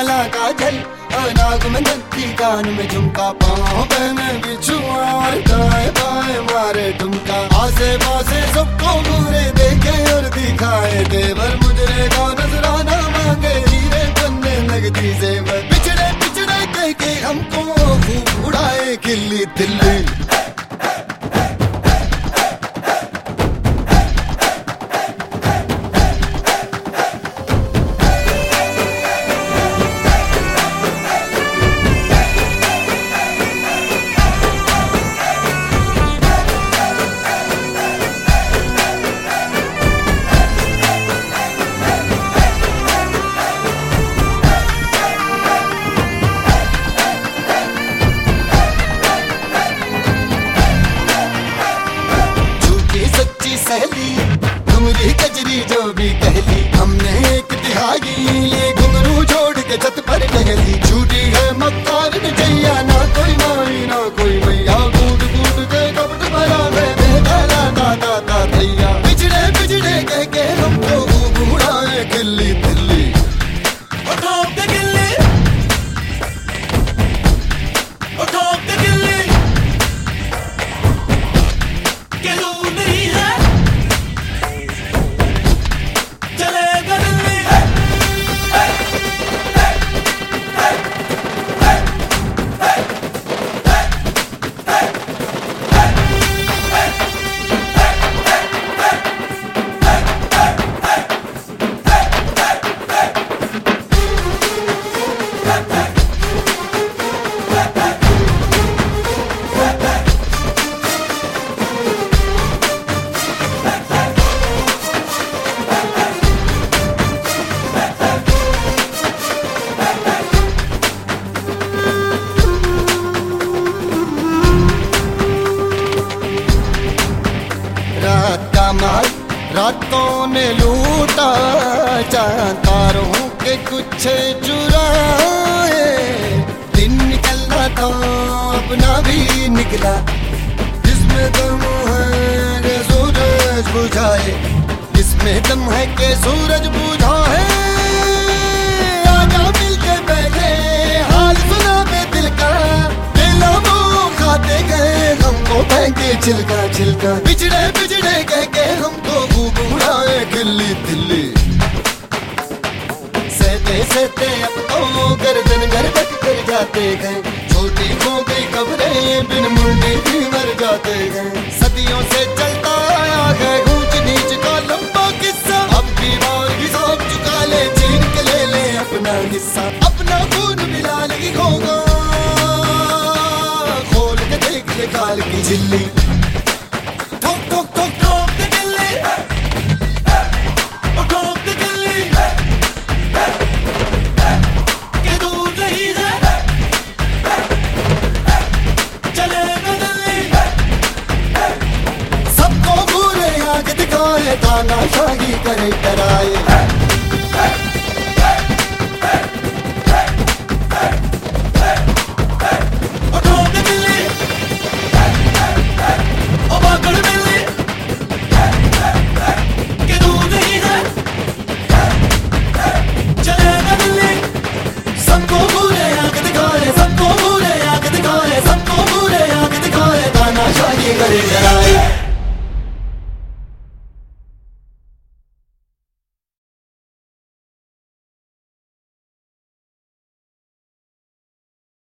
काला काजल, नाक में नत्थी, कान में झुमका, पाँव पे में बिछुआ, दाएं बाएं मारे ठुमका। आसे पासे सबको घूरे देखे और दिखाए, देवर मुझरे का नजराना मांगे, हीरे बनने लगती जेवर। पिछड़े पिछड़े कह के हमको खूब उड़ाए खिल्ली दिल्ली। घुंगरी कजरी जो भी कहली, हमने एक तिहाई ये घुंगरू छोड़ के छत पर टहली। झूठी है मक्कार जैया, ना कोई माई ना कोई मैया, कूद कूद के कपट भरा में बेदाला दादा दा भैया। पिछड़े पिछड़े कह के हमको खूब उड़ाए खिल्ली दिल्ली। रातों ने लूटा चांद तारों के कुछ चुराए, दिन निकलना था अपना भी निकला, जिसमें दम है के सूरज बुझाए, जिसमें दम है के सूरज बुझाए। आजा मिलके बैठे हाल सुना बे दिल का, दिला वो खाते गए हमको फेंके छिलका छिलका। पिछड़े पिछड़े कह के हमको खूब उड़ाए खिल्ली दिल्ली। सहते सहते अब तो गर्दन गर्दन कर जाते गए, छोटी हो गई खबरें बिन मुंडे भी मर जाते गए। सदियों से चलता आया है ऊंच नीच का लंबा किस्सा, अब की बार हिसाब चुका ले, छीन के ले अपना हिस्सा। अपना खून मिला नहीं होगा, खोल के देख ले काल की झिल्ली।